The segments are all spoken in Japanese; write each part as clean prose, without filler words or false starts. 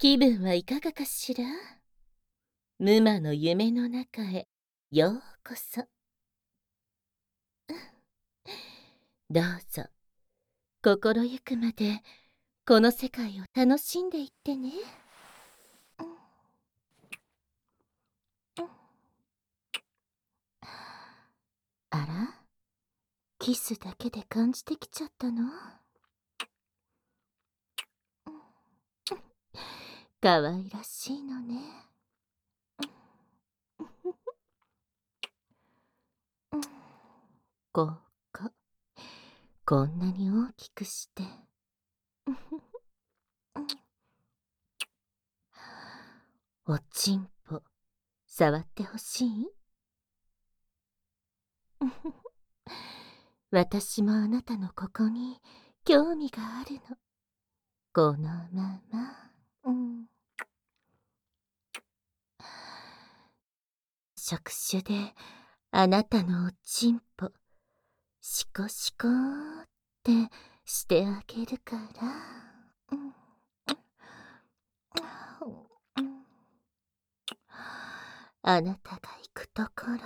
気分はいかがかしら？無魔の夢の中へようこそ。どうぞ、心ゆくまでこの世界を楽しんでいってね。あら、キスだけで感じてきちゃったの？かわいらしいのね。ここ、こんなに大きくして。おちんぽ、触ってほしい？私もあなたのここに興味があるの。このまま、触手であなたのおちんぽ、シコシコってしてあげるから。あなたが行くところ、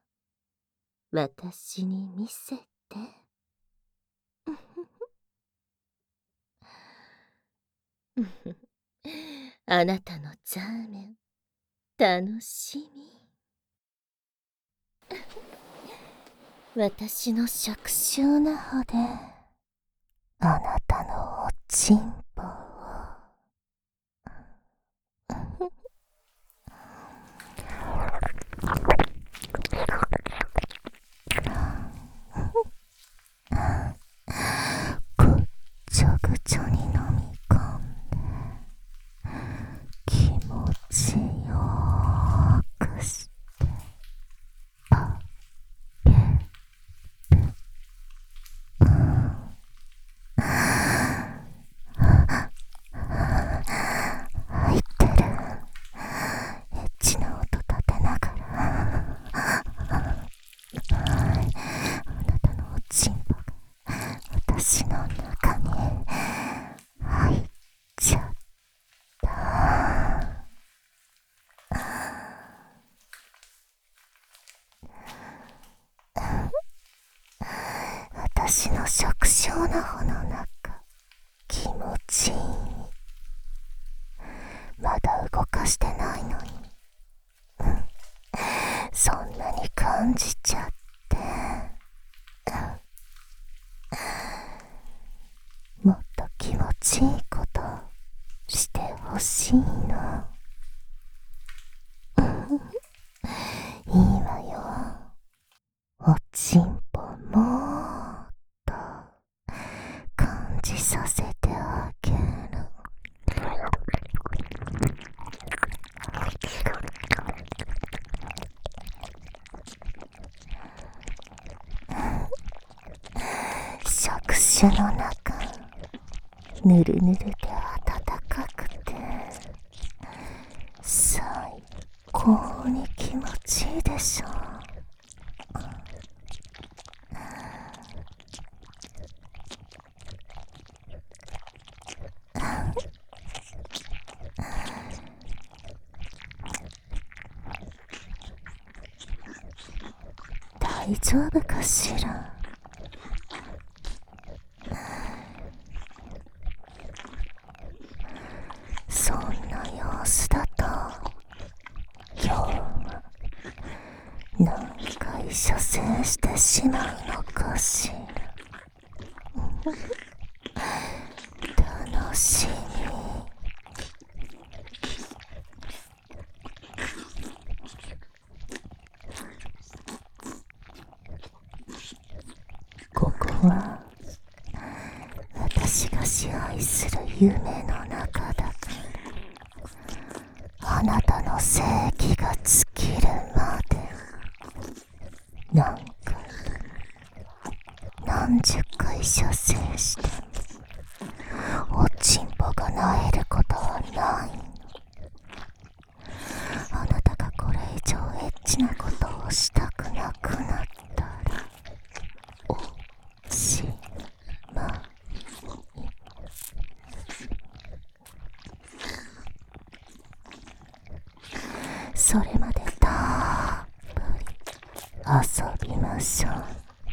私に見せて。あなたのザーメン、楽しみ。私の触手なほで、あなたのおちんぽを。ぐっちょぐちょに飲み込んで、気持ちよくしてあげる。入ってる。エッチな音立てながら。あなたのおちんぽが私の中に入っちゃった。私の触手の方の中、気持ちいい。まだ動かしてないのに、そんなに感じちゃって。もっと気持ちいいことしてほしいの。いいわよ。おちんぽもっと感じさせてあげる。触手の中、ぬるぬるで暖かくて最高に気持ちいいでしょ。大丈夫かしら？そんな様子だと今日は何回射精してしまうのかしら。楽しみ。ここは私が支配する夢の中だから、あなたの正義が尽きるまで何回何十回射精してもおちんぽが萎えることはないの。あなたがこれ以上エッチなことをしたくなくなったら、おしまい。 それまでたっぷり遊びましょう。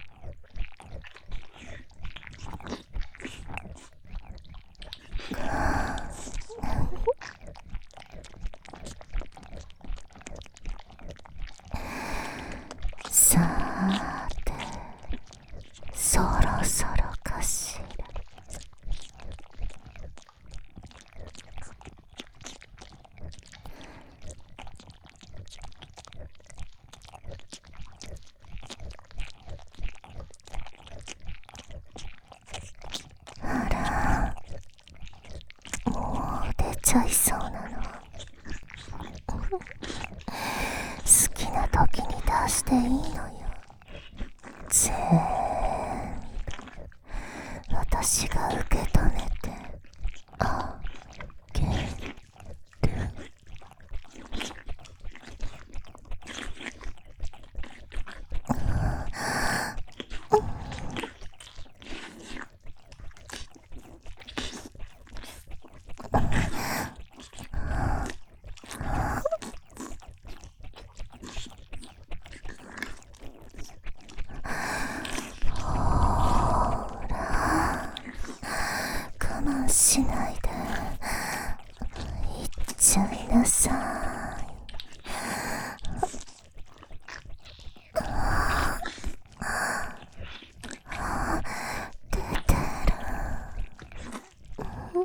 さーて、そろそろかしら。あら、もう出ちゃいそうなの。好きな時に出していいのよ。全部私が受け止めてあげる。ほら、我慢しないでいっちゃいなさい。出てる。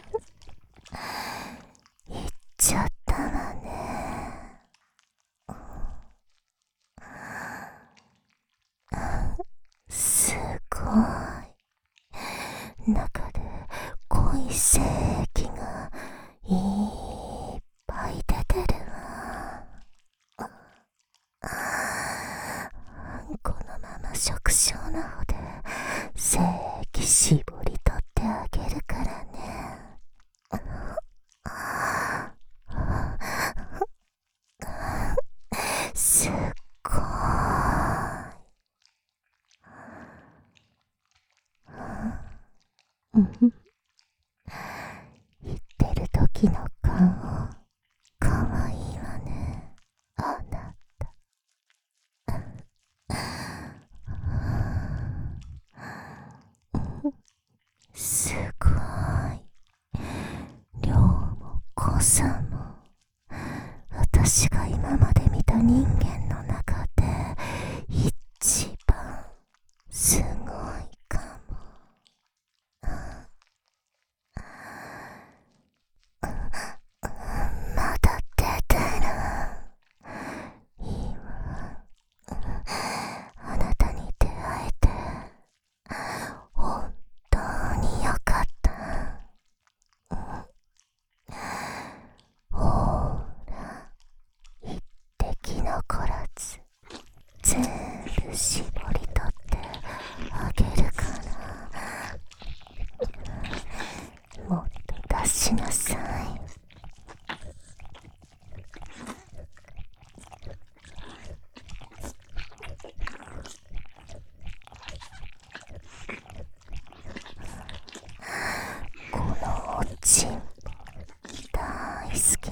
いっちゃったわね。すごい。中で濃い精液がいっぱい出てるわ。このまま触手の方で精液絞り取ってあげるからね。すっごーい。言ってる時の顔かわいいわね、あなた。すごい。量も濃さも私が今まで見た人間の中で一番すごいかも。まだ出てる。いいわ。あなたに出会えて本当によかった。ほら、一滴残らず全部絞り取ってあげるから、もっと出しなさい。このおちんぽ大好きよ。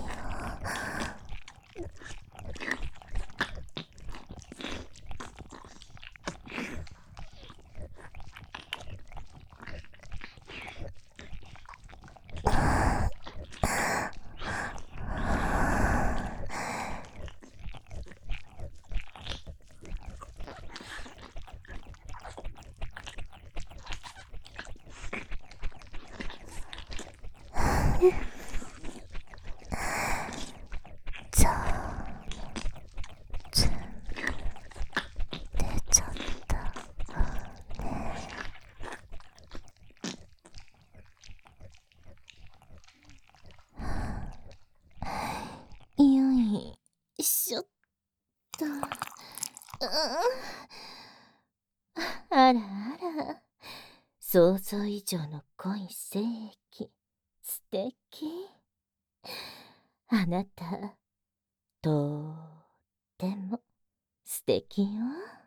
じゃあ全部出ちゃったわね。よいしょっと。あらあら、想像以上の濃い精液、素敵。あなた、とっても素敵よ。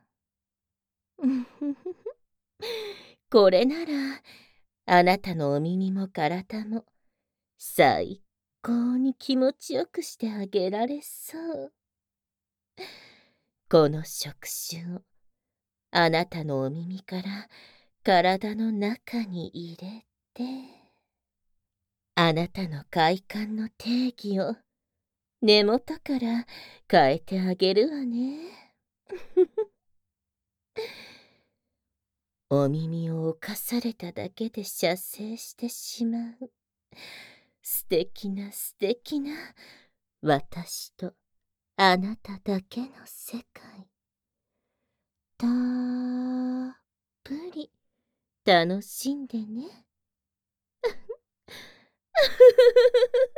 これなら、あなたのお耳も体も最高に気持ちよくしてあげられそう。 この触手をあなたのお耳から体の中に入れて、あなたの快感の定義を根元から変えてあげるわね。お耳を侵されただけで射精してしまう。素敵な素敵な私とあなただけの世界。たっぷり楽しんでね。